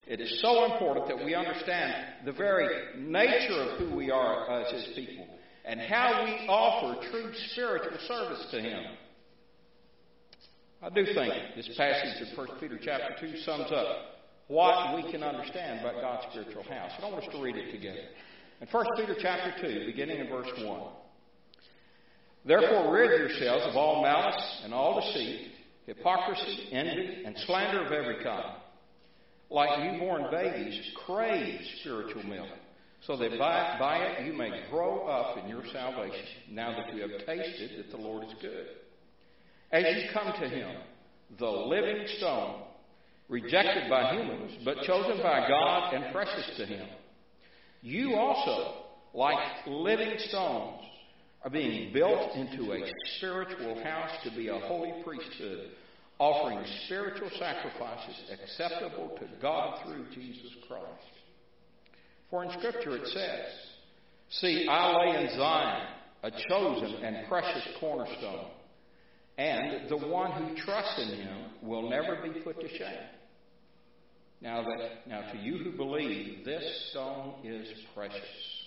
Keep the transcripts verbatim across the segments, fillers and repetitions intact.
It is so important that we understand the very nature of who we are as His people and how we offer true spiritual service to Him. I do think this passage of First Peter chapter two sums up what we can understand about God's spiritual house. And I want us to read it together. In First Peter chapter two, beginning in verse one. Therefore rid yourselves of all malice and all deceit, hypocrisy, envy, and slander of every kind. Like newborn babies, crave spiritual milk, so that by, by it you may grow up in your salvation, now that you have tasted that the Lord is good. As you come to Him, the living stone, rejected by humans, but chosen by God and precious to Him, you also, like living stones, are being built into a spiritual house to be a holy priesthood, offering spiritual sacrifices acceptable to God through Jesus Christ. For in Scripture it says, See, I lay in Zion a chosen and precious cornerstone, and the one who trusts in Him will never be put to shame. Now, that, now to you who believe, this stone is precious.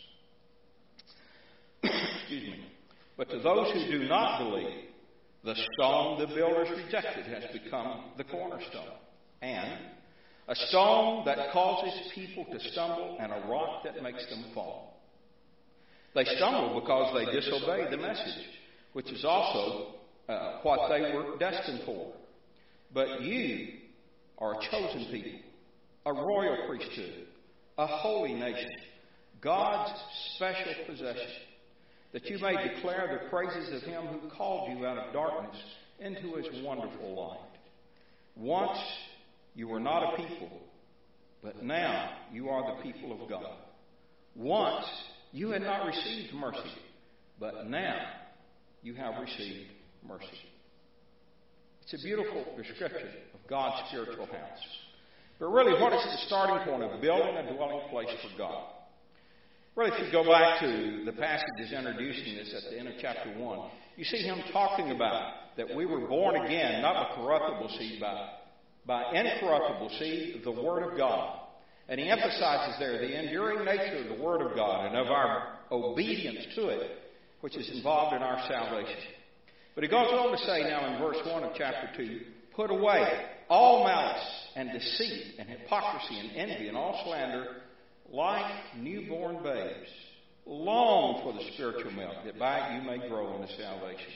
Excuse me. But to those who do not believe, the stone the builders rejected has become the cornerstone, and a stone that causes people to stumble, and a rock that makes them fall. They stumble because they disobey the message, which is also uh, what they were destined for. But you are a chosen people, a royal priesthood, a holy nation, God's special possession, that you may declare the praises of Him who called you out of darkness into His wonderful light. Once you were not a people, but now you are the people of God. Once you had not received mercy, but now you have received mercy. It's a beautiful description of God's spiritual house. But really, what is the starting point of building a dwelling place for God? Really, if you go back to the passages introducing this at the end of chapter one, you see him talking about that we were born again, not with corruptible seed, by, by incorruptible seed, the Word of God. And he emphasizes there the enduring nature of the Word of God and of our obedience to it, which is involved in our salvation. But he goes on to say now in verse one of chapter two, put away all malice and deceit and hypocrisy and envy and all slander, like newborn babes. Long for the spiritual milk, that by it you may grow into salvation.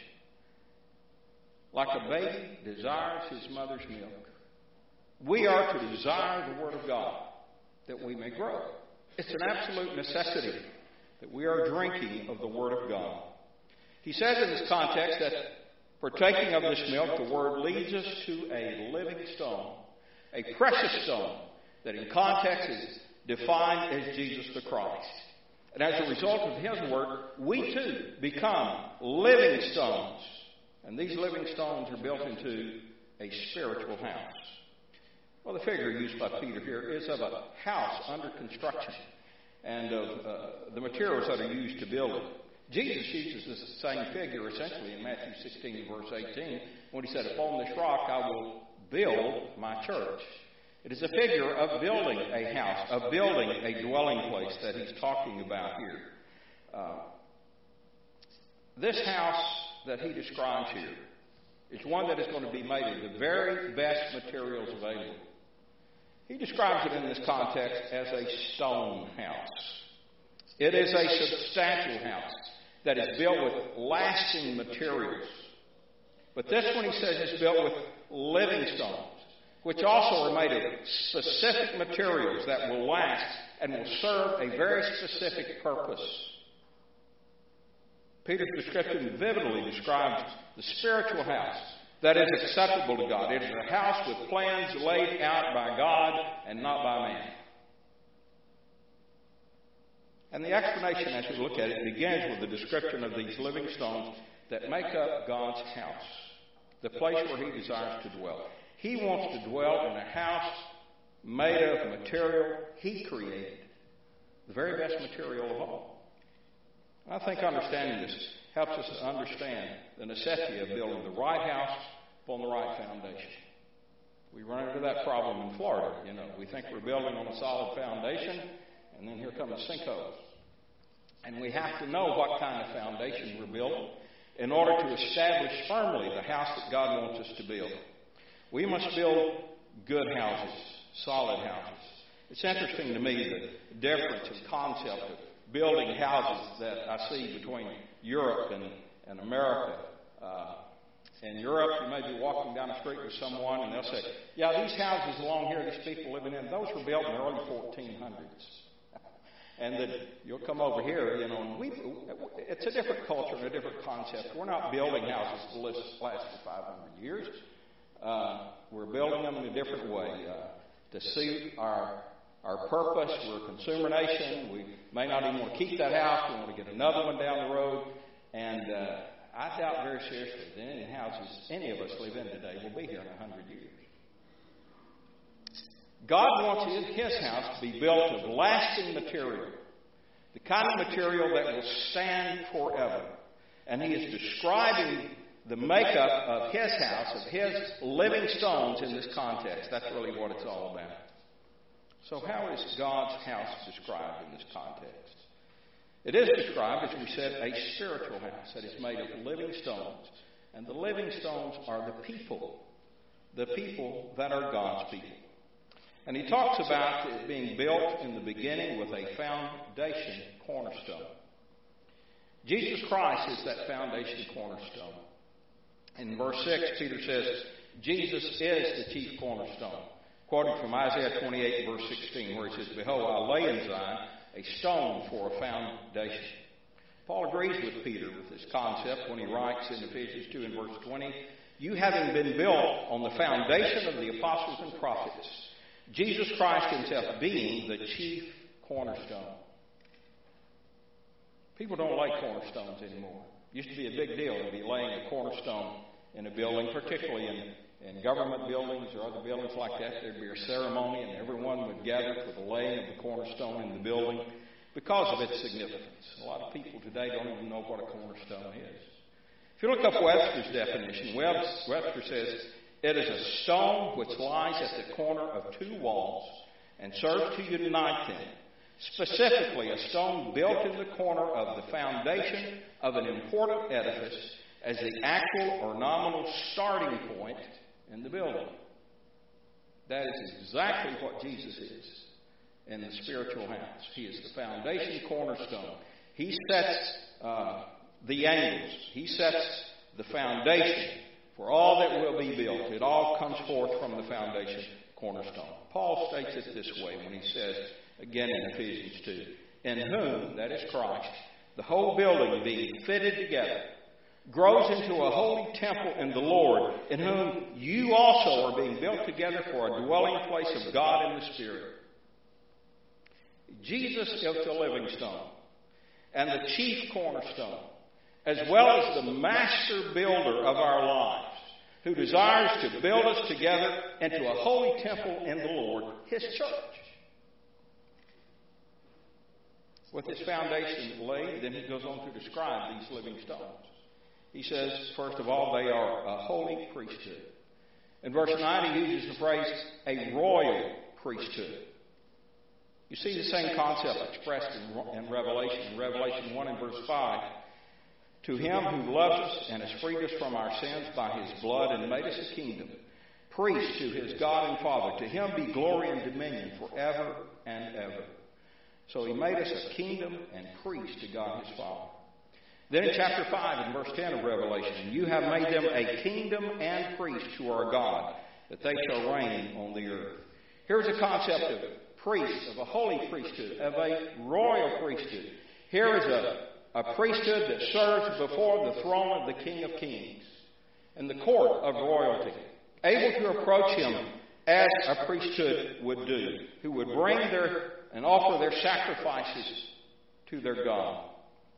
Like a baby desires his mother's milk, we are to desire the Word of God, that we may grow. It's an absolute necessity that we are drinking of the Word of God. He says in this context that partaking of this milk, the Word leads us to a living stone, a precious stone, that in context is defined as Jesus the Christ. And as a result of His work, we too become living stones. And these living stones are built into a spiritual house. Well, the figure used by Peter here is of a house under construction and of uh, the materials that are used to build it. Jesus uses this same figure essentially in Matthew sixteen, verse eighteen, when He said, upon this rock I will build my church. It is a figure of building a house, of building a dwelling place that He's talking about here. Uh, this house that He describes here is one that is going to be made of the very best materials available. He describes it in this context as a stone house. It is a substantial house that is built with lasting materials. But this one, he says, is built with living stones, which also are made of specific materials that will last and will serve a very specific purpose. Peter's description vividly describes the spiritual house that is acceptable to God. It is a house with plans laid out by God and not by man. And the explanation, as we look at it, begins with the description of these living stones that make up God's house, the place where He desires to dwell. He wants to dwell in a house made of material He created, the very best material of all. I think understanding this helps us to understand the necessity of building the right house upon the right foundation. We run into that problem in Florida. You know, we think we're building on a solid foundation, and then here come the sinkholes. And we have to know what kind of foundation we're building in order to establish firmly the house that God wants us to build. We must build good houses, solid houses. It's interesting to me the difference in concept of building houses that I see between Europe and, and America. Uh, in Europe, you may be walking down the street with someone and they'll say, yeah, these houses along here, these people living in, those were built in the early fourteen hundreds. And then you'll come over here, you know, and we, it's a different culture and a different concept. We're not building houses to last for five hundred years. Uh, we're building them in a different way uh, to suit our our purpose. We're a consumer nation. We may not even want to keep that house. We want to get another one down the road. And uh, I doubt very seriously that any houses any of us live in today will be here in a hundred years. God wants His house to be built of lasting material, the kind of material that will stand forever. And He is describing the makeup of His house, of His living stones in this context. That's really what it's all about. So how is God's house described in this context? It is described, as we said, a spiritual house that is made of living stones. And the living stones are the people, the people that are God's people. And he talks about it being built in the beginning with a foundation cornerstone. Jesus Christ is that foundation cornerstone. In verse six, Peter says, Jesus is the chief cornerstone. Quoting from Isaiah twenty-eight, verse sixteen, where he says, Behold, I lay in Zion a stone for a foundation. Paul agrees with Peter with this concept when he writes in Ephesians two and verse twenty, You having been built on the foundation of the apostles and prophets, Jesus Christ Himself being the chief cornerstone. People don't lay cornerstones anymore. It used to be a big deal to be laying a cornerstone in a building, particularly in, in government buildings or other buildings like that. There'd be a ceremony and everyone would gather for the laying of the cornerstone in the building because of its significance. A lot of people today don't even know what a cornerstone is. If you look up Webster's definition, Webster says, It is a stone which lies at the corner of two walls and serves to unite them. Specifically, a stone built in the corner of the foundation of an important edifice as the actual or nominal starting point in the building. That is exactly what Jesus is in the spiritual house. He is the foundation cornerstone. He sets uh, the angles. He sets the foundation for all that will be built. It all comes forth from the foundation cornerstone. Paul states it this way when he says, again in Ephesians two, In whom, that is Christ, the whole building being fitted together, grows into a holy temple in the Lord, in whom you also are being built together for a dwelling place of God in the Spirit. Jesus is the living stone and the chief cornerstone, as well as the master builder of our lives, who desires to build us together into a holy temple in the Lord, His church. With this foundation laid, then he goes on to describe these living stones. He says, first of all, they are a holy priesthood. In verse nine, he uses the phrase, a royal priesthood. You see the same concept expressed in, in Revelation. In Revelation one and verse five, To Him who loves us and has freed us from our sins by His blood and made us a kingdom, priest to His God and Father, to Him be glory and dominion forever and ever. So He made us a kingdom and priest to God His Father. Then in chapter five and verse ten of Revelation, You have made them a kingdom and priest to our God, that they shall reign on the earth. Here's a concept of priest, of a holy priesthood, of a royal priesthood. Here is a, a priesthood that serves before the throne of the King of Kings in the court of royalty, able to approach Him as a priesthood would do, who would bring their and offer their sacrifices to their God.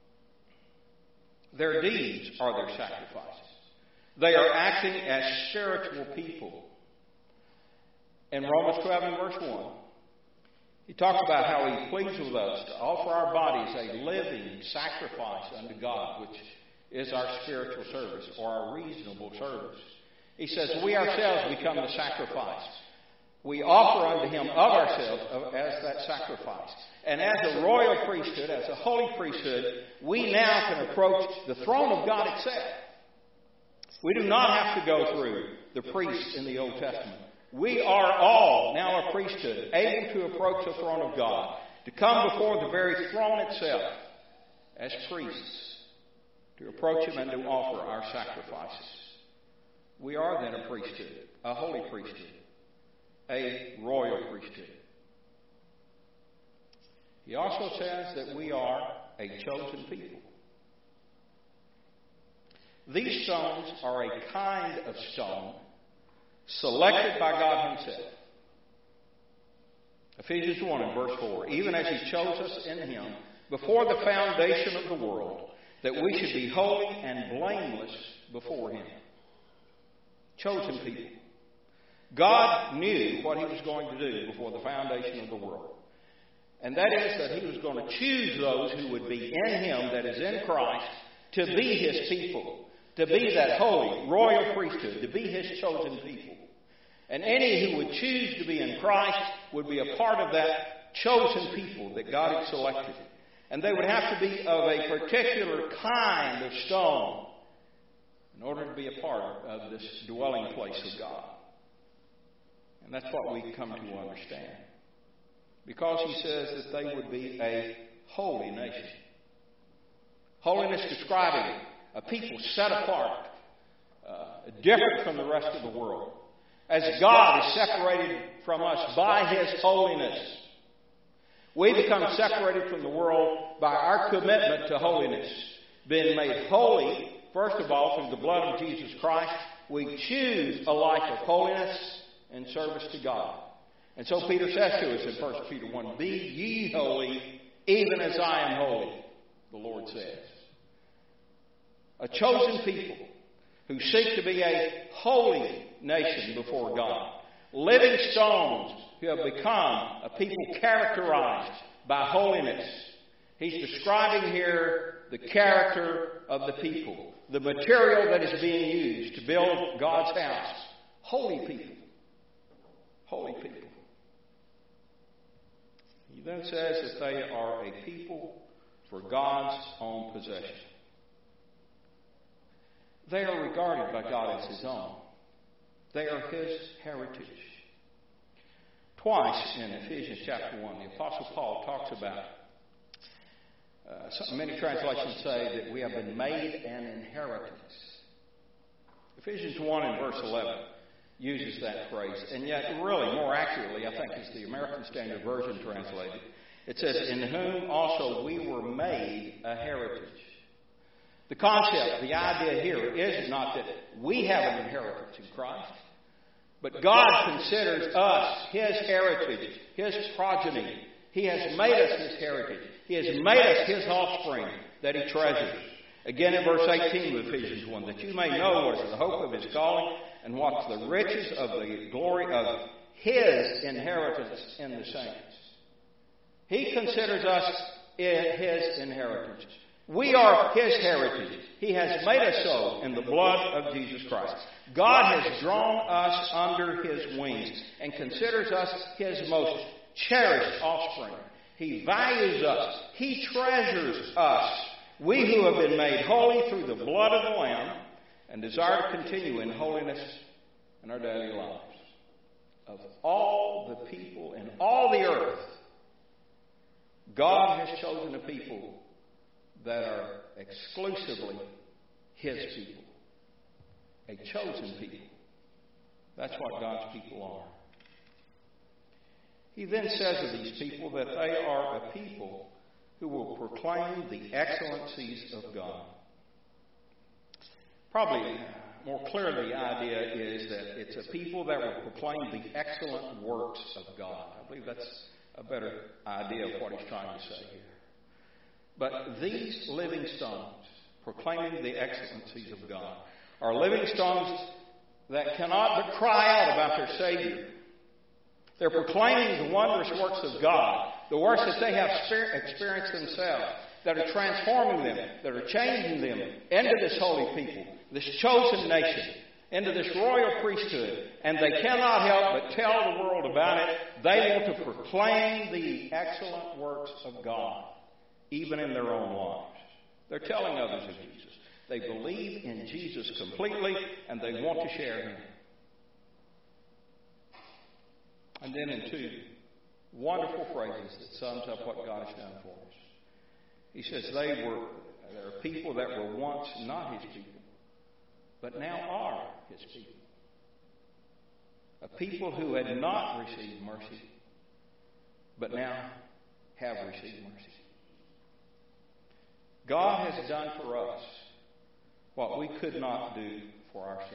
Their deeds are their sacrifices. They are acting as spiritual people. In Romans twelve and verse one, he talks about how He pleads with us to offer our bodies a living sacrifice unto God, which is our spiritual service or our reasonable service. He says, we ourselves become the sacrifice. We offer unto Him of ourselves as that sacrifice. And as a royal priesthood, as a holy priesthood, we now can approach the throne of God itself. We do not have to go through the priests in the Old Testament. We are all now a priesthood, able to approach the throne of God, to come before the very throne itself as priests, to approach Him and to offer our sacrifices. We are then a priesthood, a holy priesthood, a royal priesthood. He also says that we are a chosen people. These stones are a kind of stone selected by God Himself. Ephesians one and verse four, even as He chose us in Him before the foundation of the world, that we should be holy and blameless before Him. Chosen people. God knew what He was going to do before the foundation of the world. And that is that He was going to choose those who would be in Him, that is in Christ, to be His people, to be that holy, royal priesthood, to be His chosen people. And any who would choose to be in Christ would be a part of that chosen people that God had selected. And they would have to be of a particular kind of stone in order to be a part of this dwelling place of God. And that's what we come to understand. Because He says that they would be a holy nation. Holiness describing a people set apart, uh, different from the rest of the world. As God is separated from us by His holiness, we become separated from the world by our commitment to holiness. Being made holy, first of all, through the blood of Jesus Christ, we choose a life of holiness and service to God. And so Peter says to us in First Peter one, be ye holy, even as I am holy, the Lord says. A chosen people who seek to be a holy nation before God. Living stones who have become a people characterized by holiness. He's describing here the character of the people, the material that is being used to build God's house. Holy people. Holy people. He then says that they are a people for God's own possession. They are regarded by God as His own. They are His heritage. Twice in Ephesians chapter one, the Apostle Paul talks about, uh, some, many translations say that we have been made an inheritance. Ephesians one and verse eleven uses that phrase. And yet, really, more accurately, I think, is the American Standard Version translated. It says, in whom also we were made a heritage. The concept, the idea here is not that we have an inheritance in Christ, but God considers us His heritage, His progeny. He has made us His heritage. He has made us His offspring that He treasures. Again in verse eighteen of Ephesians one, that you may know what is the hope of His calling and what's the riches of the glory of His inheritance in the saints. He considers us His inheritance. We are His heritage. He has made us so in the blood of Jesus Christ. God has drawn us under His wings and considers us His most cherished offspring. He values us. He treasures us. We who have been made holy through the blood of the Lamb and desire to continue in holiness in our daily lives. Of all the people in all the earth, God has chosen a people that are exclusively His people. A chosen people. That's what God's people are. He then says of these people that they are a people who will proclaim the excellencies of God. Probably more clearly, the idea is that it's a people that will proclaim the excellent works of God. I believe that's a better idea of what he's trying to say here. But these living stones, proclaiming the excellencies of God, are living stones that cannot but cry out about their Savior. They're proclaiming the wondrous works of God, the works that they have experienced themselves, that are transforming them, that are changing them into this holy people, this chosen nation, into this royal priesthood, and they cannot help but tell the world about it. They want to proclaim the excellent works of God, even in their own lives. They're telling others of Jesus. They believe in Jesus completely, and they want to share Him. And then in two wonderful phrases that sums up what God has done for us. He says they were there are people that were once not His people, but now are His people. A people who had not received mercy, but now have received mercy. God has done for us what we could not do for ourselves.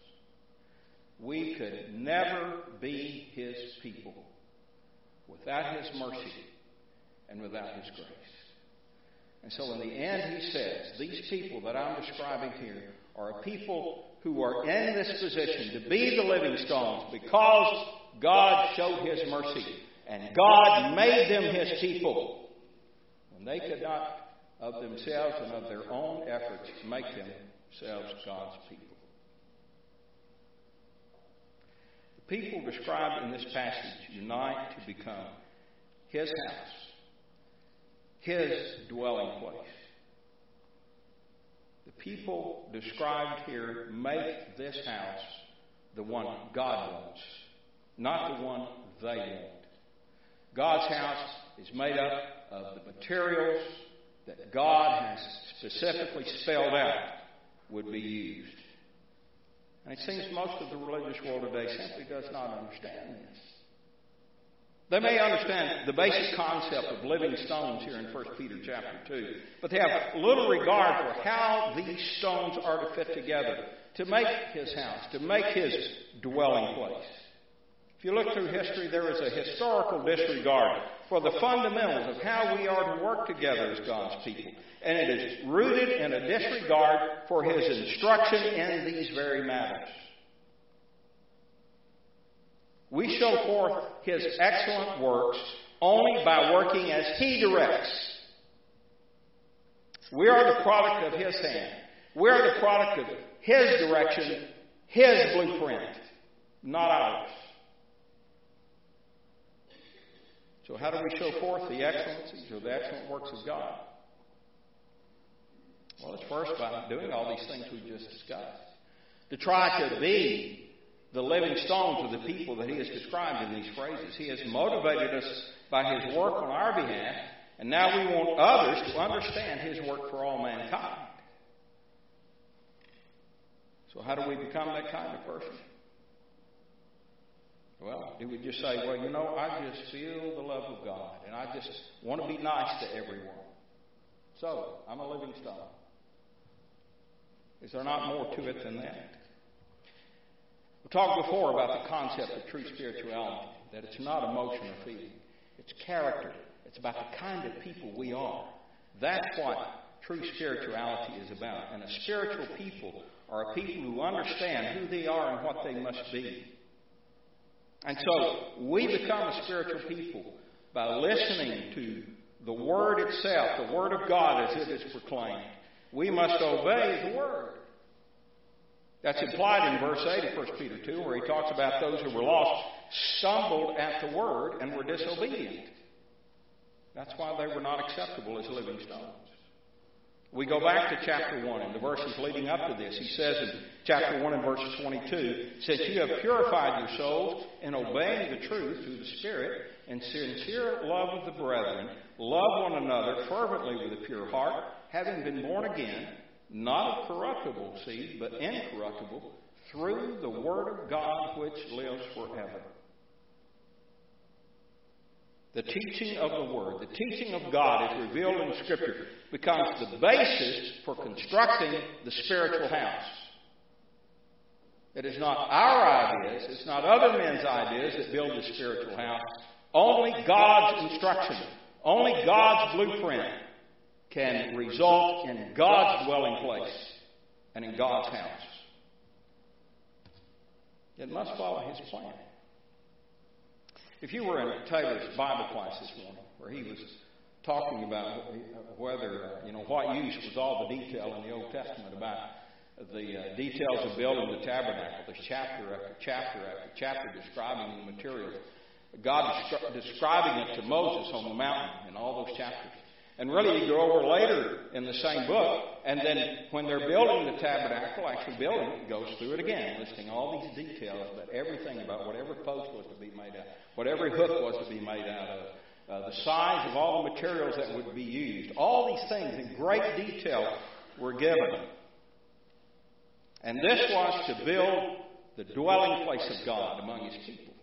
We could never be His people without His mercy and without His grace. And so in the end, He says, these people that I'm describing here are a people who are in this position to be the living stones because God showed His mercy and God made them His people when they could not of themselves and of their own efforts make themselves God's people. The people described in this passage unite to become His house, His dwelling place. The people described here make this house the one God wants, not the one they want. God's house is made up of the materials that God has specifically spelled out would be used. And it seems most of the religious world today simply does not understand this. They may understand the basic concept of living stones here in First Peter chapter two, but they have little regard for how these stones are to fit together to make His house, to make His dwelling place. If you look through history, there is a historical disregard for the fundamentals of how we are to work together as God's people. And it is rooted in a disregard for His instruction in these very matters. We show forth His excellent works only by working as He directs. We are the product of His hand. We are the product of His direction, His blueprint, not ours. So how do we show forth the excellencies or the excellent works of God? Well, it's first by doing all these things we just discussed. To try to be the living stones of the people that He has described in these phrases. He has motivated us by His work on our behalf, and now we want others to understand His work for all mankind. So how do we become that kind of person? Well, do we just say, well, you know, I just feel the love of God, and I just want to be nice to everyone. So, I'm a living stone. Is there not more to it than that? We talked before about the concept of true spirituality, that it's not emotion or feeling. It's character. It's about the kind of people we are. That's what true spirituality is about. And a spiritual people are a people who understand who they are and what they must be. And so we become a spiritual people by listening to the Word itself, the Word of God as it is proclaimed. We must obey the Word. That's implied in verse eight of First Peter two, where he talks about those who were lost, stumbled at the Word, and were disobedient. That's why they were not acceptable as living stones. We go back to chapter one and the verses leading up to this. He says in chapter one and verse twenty-two, since you have purified your souls in obeying the truth through the Spirit, in sincere love of the brethren, love one another fervently with a pure heart, having been born again, not of corruptible seed, but incorruptible, through the Word of God which lives forever. The teaching of the Word, the teaching of God as revealed in Scripture, becomes the basis for constructing the spiritual house. It is not our ideas, it's not other men's ideas that build the spiritual house. Only God's instruction, only God's blueprint can result in God's dwelling place and in God's house. It must follow His plan. If you were in Taylor's Bible class this morning, where he was talking about whether, you know, what use was all the detail in the Old Testament about the uh, details of building the tabernacle. There's chapter after chapter after chapter describing the materials. God descri- describing it to Moses on the mountain in all those chapters. And really, you go over later in the same book, and then when they're building the tabernacle, actually building it, goes through it again, listing all these details about everything, about whatever post was to be made out, whatever hook was to be made out of, uh, the size of all the materials that would be used. All these things in great detail were given. And this was to build the dwelling place of God among His people.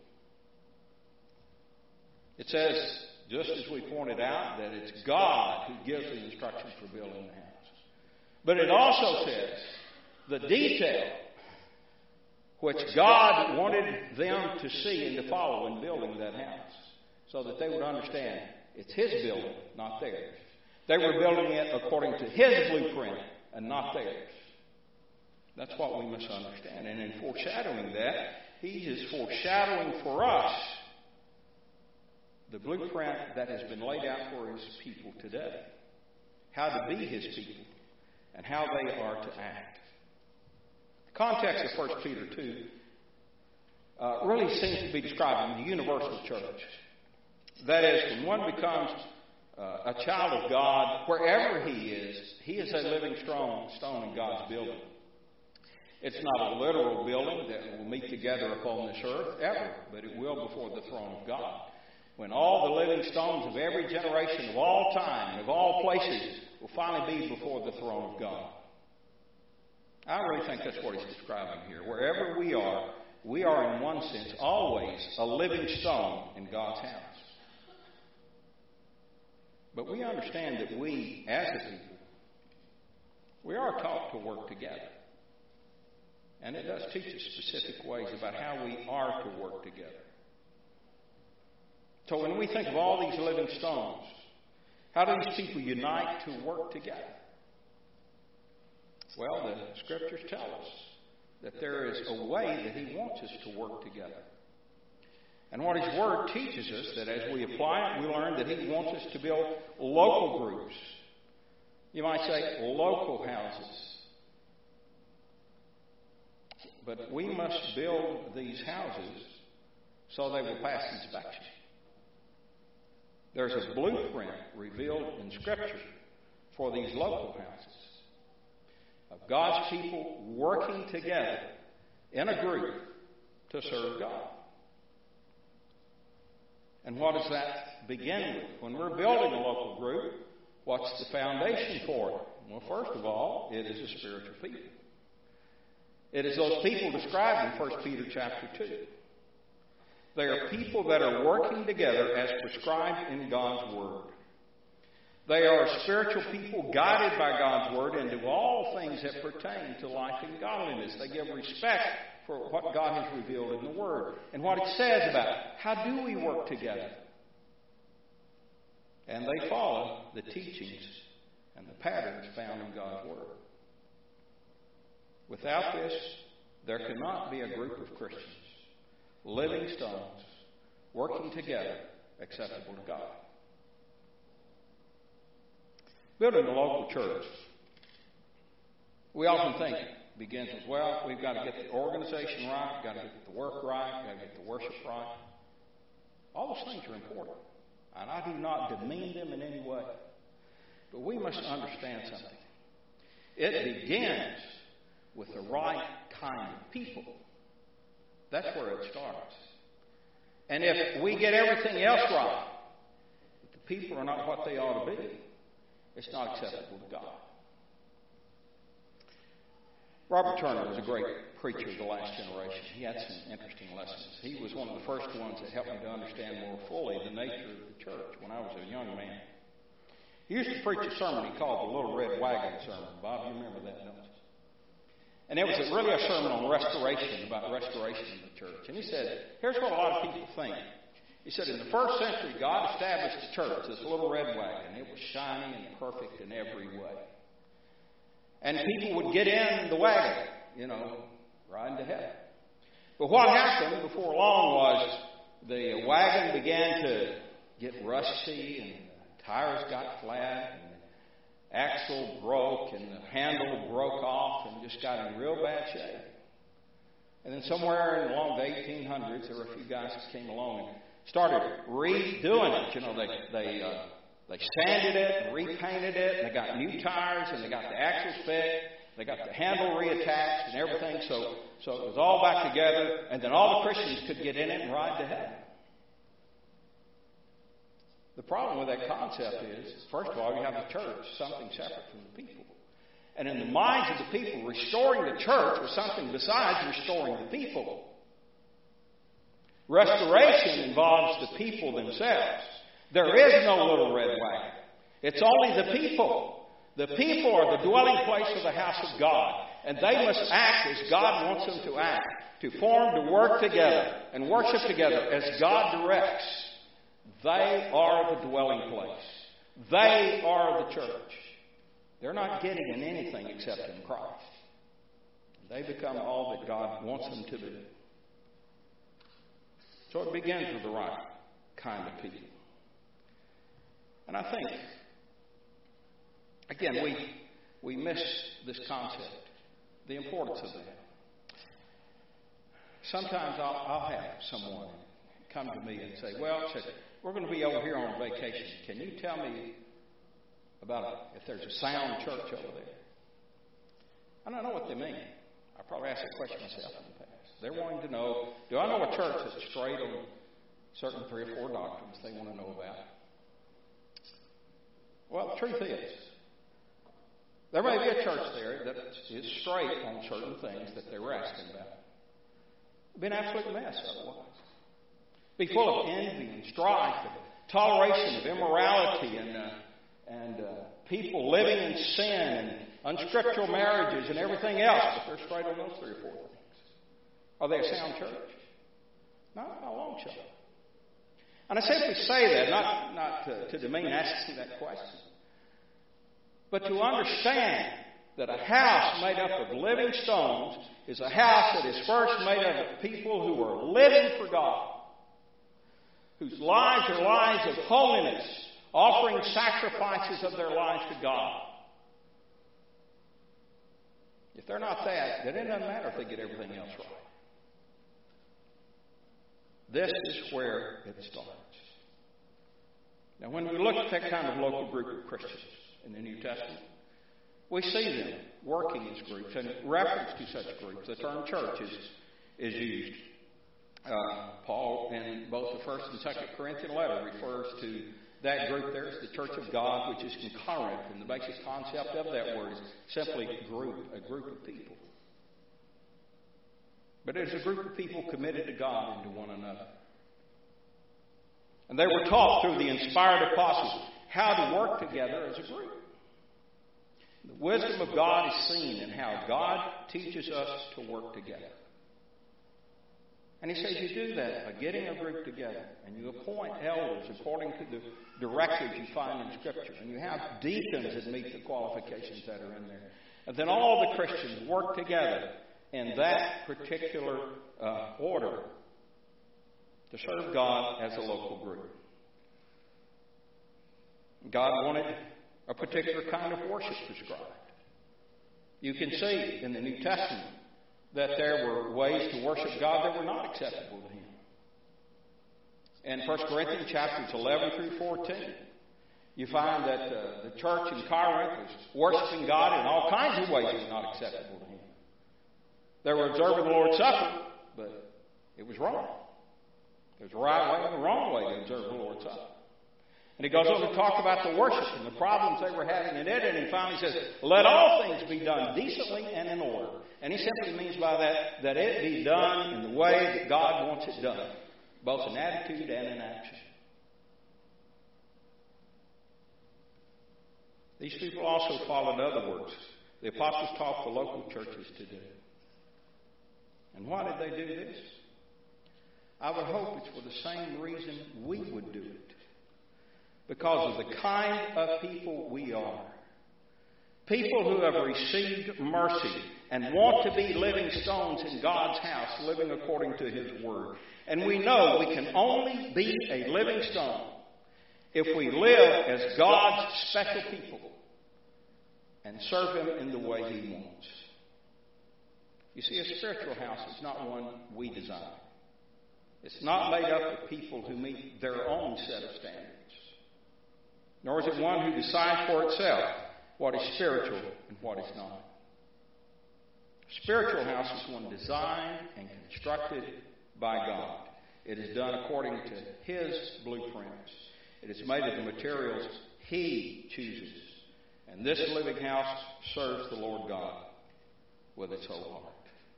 It says, just as we pointed out, that it's God who gives the instructions for building the house. But it also says the detail which God wanted them to see and to follow in building that house, so that they would understand it's His building, not theirs. They were building it according to His blueprint and not theirs. That's what we must understand. And in foreshadowing that, He is foreshadowing for us the blueprint that has been laid out for His people today. How to be His people and how they are to act. The context of First Peter two uh, really seems to be describing the universal church. That is, when one becomes uh, a child of God, wherever he is, he is a living strong stone in God's building. It's not a literal building that will meet together upon this earth ever, but it will before the throne of God. When all the living stones of every generation, of all time, and of all places, will finally be before the throne of God. I really think that's what he's describing here. Wherever we are, we are in one sense always a living stone in God's house. But we understand that we, as a people, we are taught to work together. And it does teach us specific ways about how we are to work together. So when we think of all these living stones, how do these people unite to work together? Well, the Scriptures tell us that there is a way that He wants us to work together. And what His Word teaches us, that as we apply it, we learn that He wants us to build local groups. You might say local houses. But we must build these houses so they will pass inspection. There's a blueprint revealed in Scripture for these local houses of God's people working together in a group to serve God. And what does that begin with? When we're building a local group, what's the foundation for it? Well, first of all, it is a spiritual people. It is those people described in First Peter chapter two. They are people that are working together as prescribed in God's Word. They are a spiritual people guided by God's Word into all things that pertain to life and godliness. They give respect for what God has revealed in the Word and what it says about it. How do we work together? And they follow the teachings and the patterns found in God's Word. Without this, there cannot be a group of Christians, living stones, working together, acceptable to God. Building a local church, we often think begins with, well, we've got to get the organization right, we've got to get the work right, we've got to get the worship right. All those things are important, and I do not demean them in any way. But we must understand something. It begins with the right kind of people. That's where it starts. And if we get everything else right, if the people are not what they ought to be, it's not acceptable to God. Robert Turner was a great preacher of the last generation. He had some interesting lessons. He was one of the first ones that helped me to understand more fully the nature of the church when I was a young man. He used to preach a sermon he called the Little Red Wagon Sermon. Bob, you remember that, don't you? And it was really a sermon on restoration, about restoration of the church. And he said, here's what a lot of people think. He said, in the first century, God established the church, this little red wagon. It was shiny and perfect in every way. And people would get in the wagon, you know, riding to heaven. But what happened before long was the wagon began to get rusty and the tires got flat and axle broke and the handle broke off and just got in real bad shape. And then somewhere along the eighteen hundreds, there were a few guys that came along and started redoing it. You know, they they uh, they sanded it and repainted it, and they got new tires, and they got the axles fit, they got the handle reattached and everything. So so it was all back together, and then all the Christians could get in it and ride to heaven. The problem with that concept is, first of all, you have the church, something separate from the people. And in the minds of the people, restoring the church was something besides restoring the people. Restoration involves the people themselves. There is no little red wagon. It's only the people. The people are the dwelling place of the house of God. And they must act as God wants them to act. To form, to work together, and worship together as God directs. They are the dwelling place. They are the church. They're not getting in anything except in Christ. They become all that God wants them to be. So it begins with the right kind of people. And I think, again, we we miss this concept, the importance of that. Sometimes I'll, I'll have someone come to me and say, well, said, we're going to be over here on vacation. Can you tell me about if there's a sound church over there? I don't know what they mean. I probably asked that question myself in the past. They're wanting to know, do I know a church that's straight on certain three or four doctrines they want to know about? Well, the truth is, there may be a church there that is straight on certain things that they were asking about. It'd be an absolute mess otherwise. Be full of envy and strife and toleration of immorality and uh, and uh, people living in sin and unscriptural marriages and everything else, but they're straight on those three or four things. Are they a sound church? Not by a long shot. And I simply say that not not to, to demean asking that question, but to understand that a house made up of living stones is a house that is first made up of people who are living for God, whose lives are lives of holiness, offering sacrifices of their lives to God. If they're not that, then it doesn't matter if they get everything else right. This is where it starts. Now, when we look at that kind of local group of Christians in the New Testament, we see them working as groups. And reference to such groups, the term church is, is used. Uh, Paul, in both the first and second Corinthian letter, refers to that group there as the church of God, which is concurrent. And the basic concept of that word is simply group, a group of people. But it is a group of people committed to God and to one another. And they were taught through the inspired apostles how to work together as a group. The wisdom of God is seen in how God teaches us to work together. And he says you do that by getting a group together, and you appoint elders according to the directives you find in Scripture, and you have deacons that meet the qualifications that are in there. And then all the Christians work together in that particular uh, order to serve God as a local group. God wanted a particular kind of worship prescribed. You can see in the New Testament that there were ways to worship God that were not acceptable to Him. In First Corinthians chapters eleven through fourteen, you find that uh, the church in Corinth was worshiping God in all kinds of ways that were not acceptable to Him. They were observing the Lord's Supper, but it was wrong. There's a right way and a wrong way to observe the Lord's Supper. And he goes on to talk about the worship and the problems they were having in it, and he finally says, let all things be done decently and in order. And he simply means by that, that it be done in the way that God wants it done, both in attitude and in action. These people also followed other works the apostles taught the local churches to do. And why did they do this? I would hope it's for the same reason we would do it. Because of the kind of people we are. People who have received mercy and want to be living stones in God's house, living according to His Word. And we know we can only be a living stone if we live as God's special people, and serve Him in the way He wants. You see, a spiritual house is not one we design. It's not made up of people who meet their own set of standards. Nor is it one who decides for itself what is spiritual and what is not. A spiritual house is one designed and constructed by God. It is done according to His blueprints. It is made of the materials He chooses. And this living house serves the Lord God with its whole heart.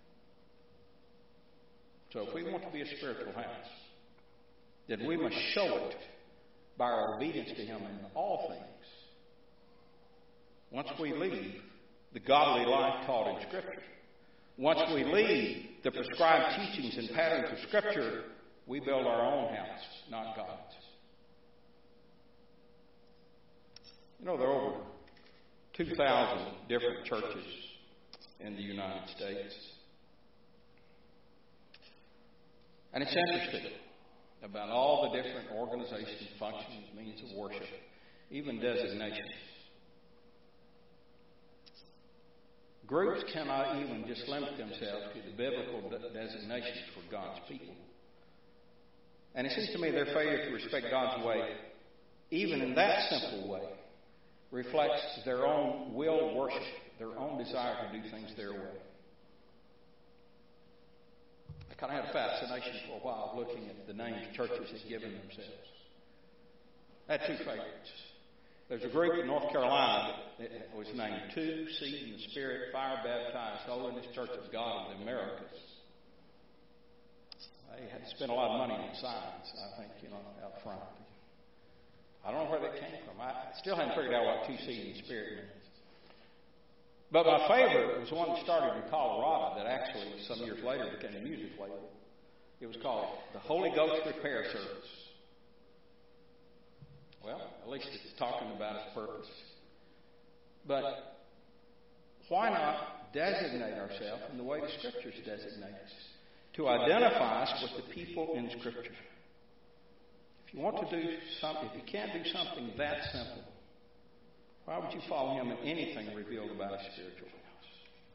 So if we want to be a spiritual house, then we must show it by our obedience to Him in all things. Once we leave the godly life taught in Scripture, once we leave the prescribed teachings and patterns of Scripture, we build our own house, not God's. You know, there are over two thousand different churches in the United States. And it's interesting about all the different organizations, functions, means of worship, even designations. Groups cannot even just limit themselves to the biblical de- designations for God's people. And it seems to me their failure to respect God's way, even in that simple way, reflects their own will worship, their own desire to do things their way. I kind of had a fascination for a while looking at the names churches had given themselves. I had two favorites. There's a group in North Carolina that was named Two, Seed in the Spirit, Fire Baptized, Holiness Church of God of the Americas. They had spent a lot of money on signs, I think, you know, out front. I don't know where that came from. I still haven't figured out what Two, Seed in the Spirit means. But my favorite was one that started in Colorado that actually, some years later, became a music label. It was called the Holy Ghost Repair Service. Well, at least it's talking about its purpose. But why not designate ourselves in the way the Scriptures designate us? To identify us with the people in Scripture. If you want to do something, if you can't do something that simple, why would you follow Him in anything revealed about a spiritual house?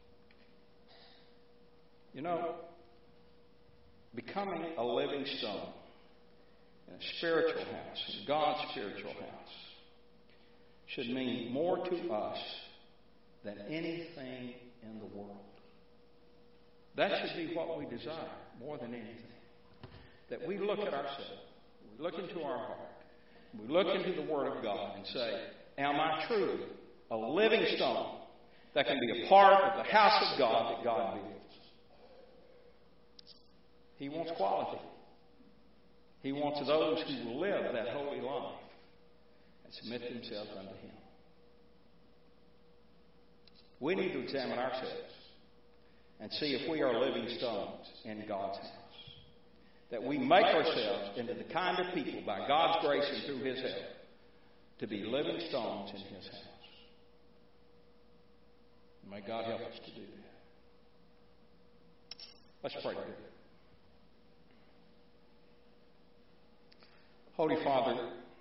You know, becoming a living stone in a spiritual house, in God's spiritual house, should mean more to us than anything in the world. That should be what we desire more than anything. That we look at ourselves, we look into our heart, we look into the Word of God and say, am I truly a living stone that can be a part of the house of God that God builds? He wants quality. He wants those who will live that holy life and submit themselves unto Him. We need to examine ourselves and see if we are living stones in God's house. That we make ourselves into the kind of people, by God's grace and through His help, to be living stones in His house. May God help us to do that. Let's pray together. Holy Father,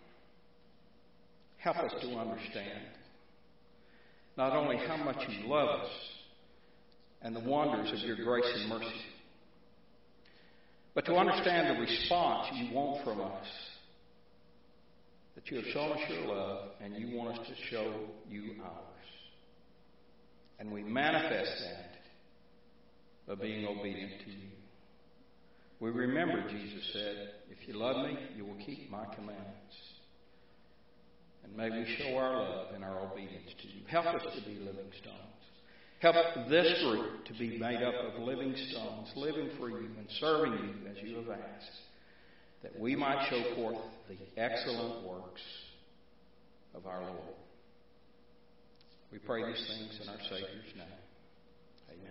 help us to understand not only how much You love us and the wonders of Your grace and mercy, but to understand the response You want from us. That You have shown us Your love and You want us to show You ours. And we manifest that by being obedient to You. We remember, Jesus said, if You love Me, You will keep My commandments. And may we show our love and our obedience to You. Help us to be living stones. Help this group to be made up of living stones, living for You and serving You as You have asked, that we might show forth the excellent works of our Lord. We pray these things in our Savior's name. Amen.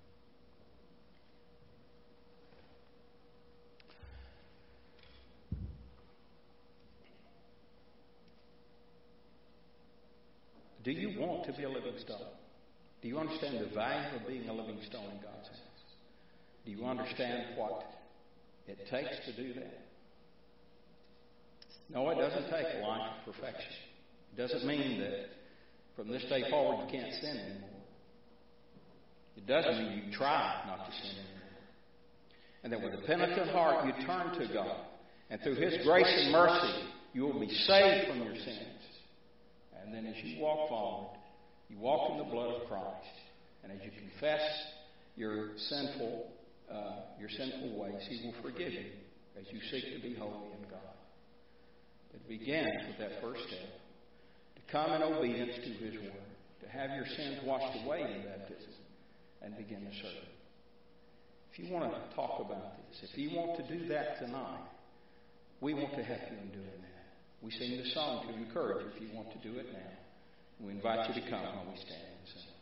Do you want to be a living stone? Do you understand the value of being a living stone in God's house? Do you understand what it takes to do that? No, it doesn't take a life of perfection. It doesn't mean that From this day forward, you can't sin anymore. It doesn't mean you try not to sin anymore. And that with a penitent heart, you turn to God. And through His grace and mercy, you will be saved from your sins. And then as you walk forward, you walk in the blood of Christ. And as you confess your sinful, uh, your sinful ways, He will forgive you as you seek to be holy in God. It begins with that first step. To come in obedience to His Word. To have your sins washed away in baptism. And begin to serve. If you want to talk about this, if you want to do that tonight, we want to help you in doing that. We sing the song to encourage you if you want to do it now. We invite you to come while we stand and sing.